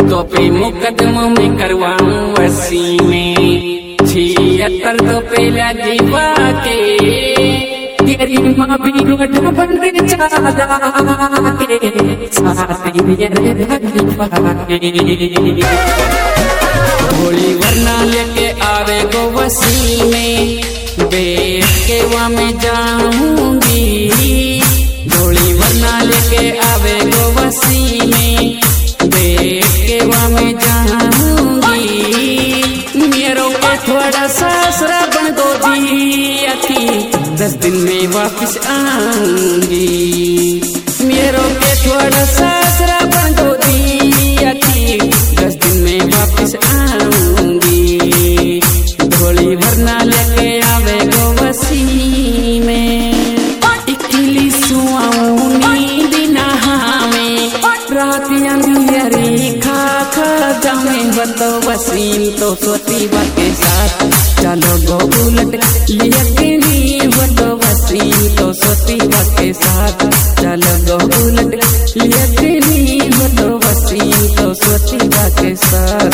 तो पे मुकदमा में करवाऊं वसी में 76 तो पे लगवा के तेरी माँ भी रोड बन चादा के साथी मेरे लगवा के होली वरना लेके आवे गो वसी में बेट के वहाँ में जाऊंगी होली वरना लेके आवे गो वसी में बेट के वहाँ में जाऊंगी मेरो को थोड़ा ससुरा बन दो दिया थी 10 दिन में वापस आऊंगी मेरो के थोड़ा ससुरा बन दो दिया थी 10 दिन में वापस आऊंगी होली वरना लेके आवे गो वसी में इकली सुआऊं नींद नहावे रात अंधियारी खा जावे बतो वसीम तो सोती के साथ चलो गो उलट यकीनी बतो वसीम तो सोती के साथ चलो गो उलट यकीनी बतो वसीम तो सोती के साथ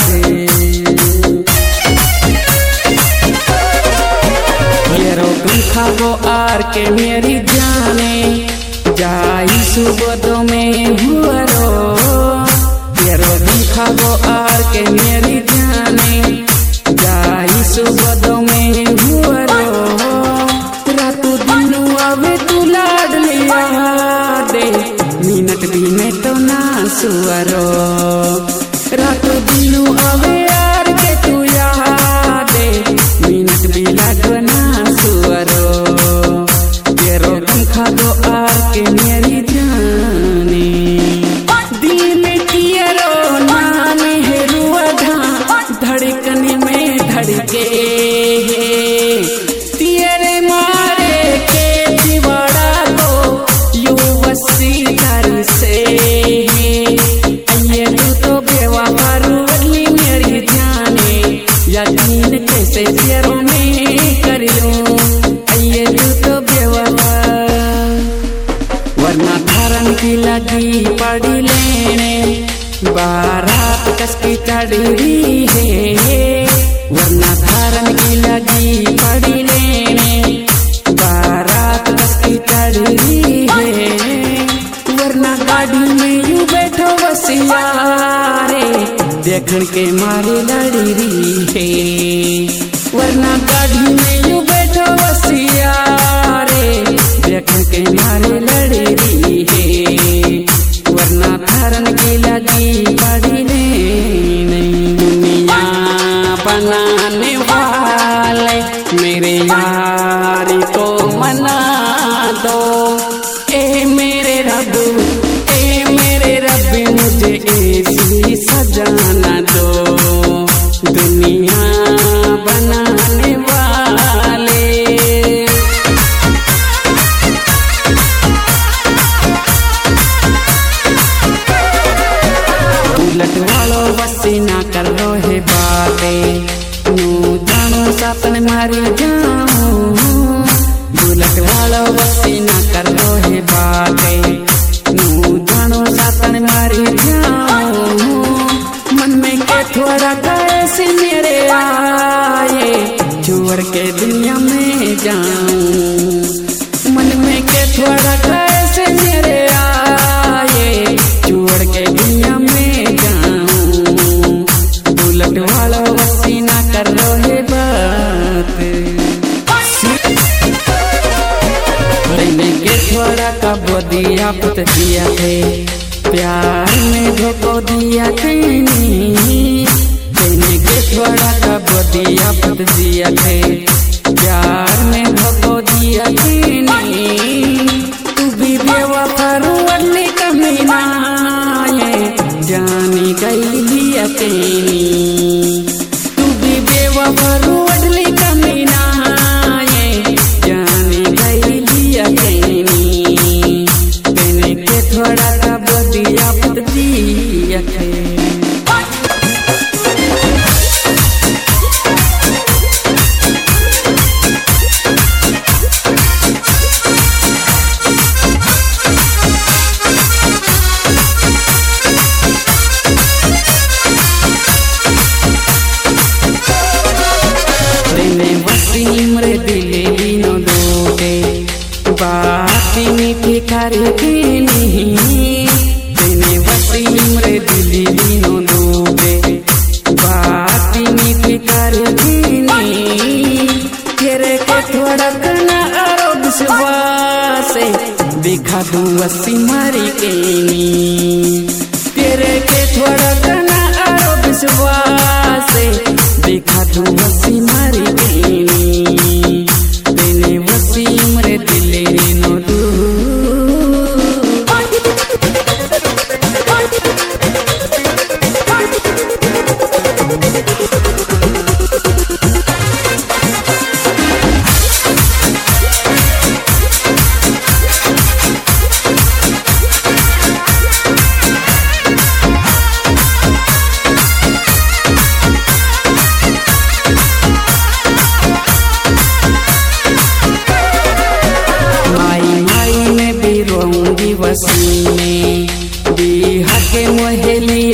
खागो आर के मेरी जाने जाई सुबह में हुआरो तेरो खागो आर के मेरी जाने जाई सुबह में हुआरो रातू दिनू आवे तू लाड लिया दे मिनट भी में तो ना सुअरो रातू दिनू आवे आर के तू याद दे मिनट भी लागो ना खागो आर के मेरी जाने दिल कियरो नाम है रुआधा धड़कन में धड़के तेरे मारे के दीवारा को यू वसी घर से ये तो बेवफा रूली मेरी जाने यकीन कैसे तेरों में करियो ये तो बेवफा वरना धारन की लगी पड़ी लेने बारात कसकी चढ़ी है वरना धारन की लगी पड़ी लेने बारात कसकी चढ़ी है वरना गाड़ी में यू बैठो वसियारे देखन के मारे लड़ी रही है वरना गाड़ी में यू बैठो वसियारे देखन के मारे लड़ी रही है वरना धारन की लगी पड़ी नहीं दुनिया बनाने वाले मेरे यारी को मना दो ए मेरे रब मुझे ऐसी सजाना दो दुनिया बनाने वाले उलट वालो वसी ना कर रो है बातें नू जानो सपन मारी जाऊं उलट वालो वसी ना कर रो है बातें नू जानो सपन मारी जाऊं मन में के थोड़ा कैसे मेरे आए छोड़ के दुनिया में जाऊं मन में के थोड़ा कैसे मेरे आए छोड़ के दुनिया में जाऊं बुलेट वाला वसी ना कर रो है बात के थोड़ा कब दिया पुत दिया थे प्यार में धोखो दिया कहने के थोड़ा कब दिया पुत दिया थे प्यार में धोखो दिया तू भी बेवफा रुअली कमीना जानी गई लिया तू भी बेवफा रुअली कमीना जानी गई लिया कहने के थोड़ा कब दिया पुत दिया थे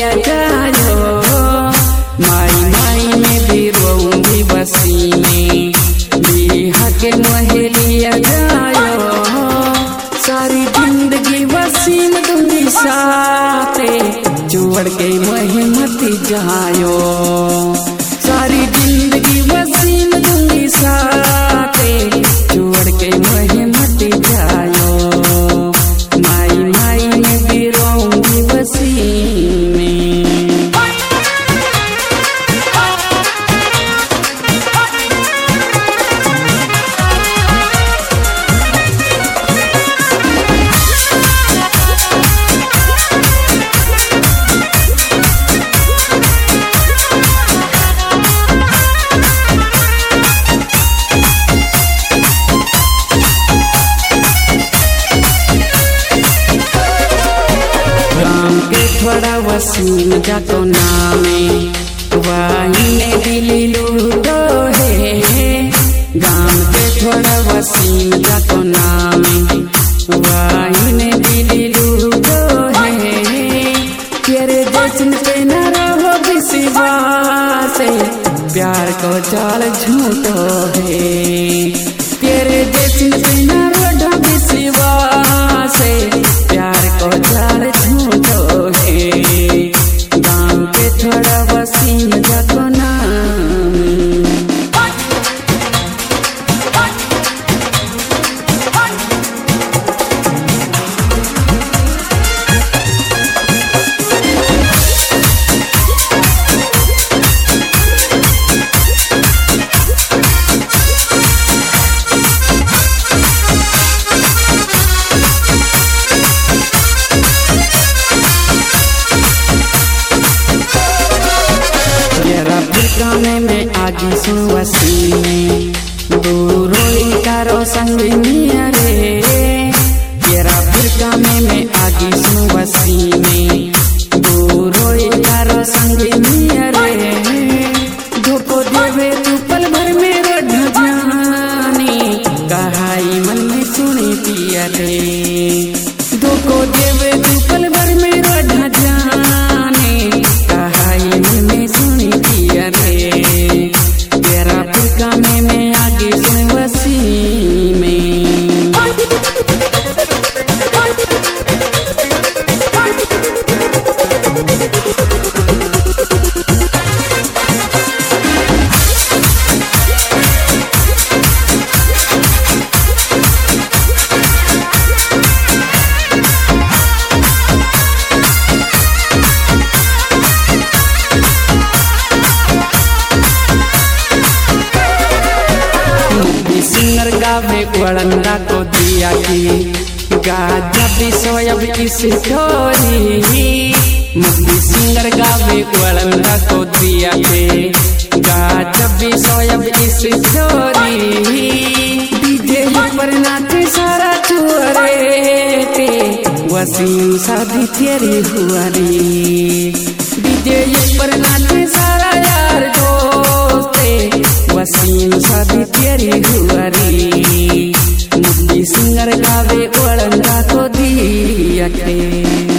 लिया जायो, माई माई में भी रोऊंगी बसी में, बिहा के मोहे लिया जायो, सारी जिंदगी बसी में दूंगी साथे, छोड़ के मोहे मत जायो, सारी जिंदगी बसी में दूंगी साथे, छोड़ के मोहे मत जायो, माई माई में भी रोऊंगी बसी में। थोड़ा वसीम जातो नामे, वाही ने दिली लूटो है, गाम के थोड़ा वसीम जातो नामे, वाही ने दिली लूटो है, तेरे जश्न पे न रहो विश्वास, प्यार को जाल झूठो है, तेरे जश्न पे न रहो विश्वास, प्यार को जाल झूठो है, गाँव के थोड़ा वसीम जातो नाम। गाने में आगी सुन वसी में, दूरों कारो संग मिया रे, तेरा फिर गाने में आगी सुन वसी में, दूरों कारो संग मिया रे, धोखो देवे तू पल भर में रढ़ जानी, कहाई मन में सुनी पिया रे, धोखो देवे तू पल भर में रढ़ जानी, कहाई मन में सुनी पिया रे, तेरा फिर गाने में आगे सुन वसी में। सिंगर गावे वरंदा को दिया की, गाजा भी सोयब इस छोरी, मुक्ति सिंगर गावे वरंदा को दिया के, गाजा भी सोयब इस छोरी, डीजे पर नाचे सारा चुअरे ते, वसीम शादी तेरी हुआ रे, डीजे पर नाचे सारा यार दोस्ते, वसीम शादी तेरी हुआ रे, मुक्ति सिंगर गावे वरंदा को दिया के।